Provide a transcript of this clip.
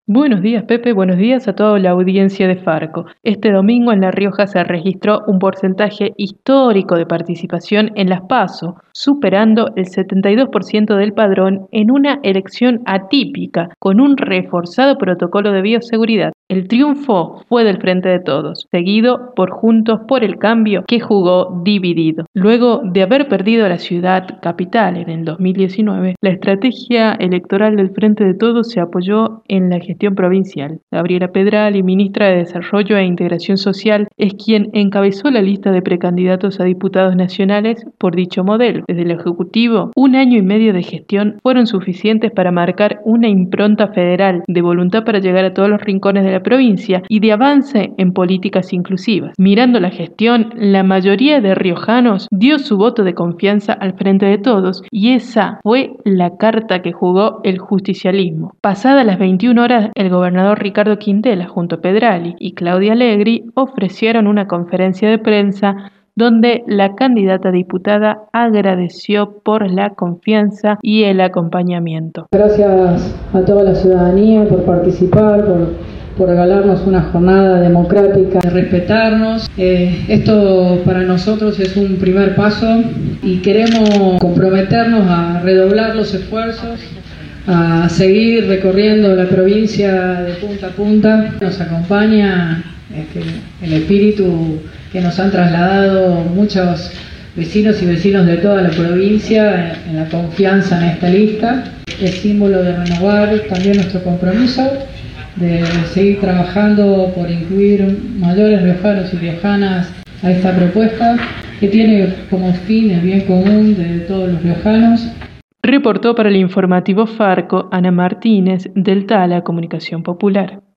Buenos días, Pepe. Buenos días a toda la audiencia de Farco. Este domingo en La Rioja se registró un porcentaje histórico de participación en las PASO, superando el 72% del padrón en una elección atípica, con un reforzado protocolo de bioseguridad. El triunfo fue del Frente de Todos, seguido por Juntos por el Cambio, que jugó dividido. Luego de haber perdido la ciudad capital en el 2019, la estrategia electoral del Frente de Todos se apoyó en la gestión provincial. Gabriela Pedrali, ministra de Desarrollo e Integración Social, es quien encabezó la lista de precandidatos a diputados nacionales por dicho modelo. Desde el Ejecutivo, 1 año y medio de gestión fueron suficientes para marcar una impronta federal de voluntad para llegar a todos los rincones de la provincia y de avance en políticas inclusivas. Mirando la gestión, la mayoría de riojanos dio su voto de confianza al Frente de Todos y esa fue la carta que jugó el justicialismo. Pasadas las 21 horas, el gobernador Ricardo Quintela junto a Pedrali y Claudia Alegri ofrecieron una conferencia de prensa donde la candidata diputada agradeció por la confianza y el acompañamiento. Gracias a toda la ciudadanía por participar, por regalarnos una jornada democrática, de respetarnos. Esto para nosotros es un primer paso y queremos comprometernos a redoblar los esfuerzos, a seguir recorriendo la provincia de punta a punta. Nos acompaña el espíritu que nos han trasladado muchos vecinos y vecinos de toda la provincia en la confianza en esta lista. Es símbolo de renovar también nuestro compromiso de seguir trabajando por incluir mayores riojanos y riojanas a esta propuesta que tiene como fin el bien común de todos los riojanos. Reportó para el informativo Farco Ana Martínez del Tala Comunicación Popular.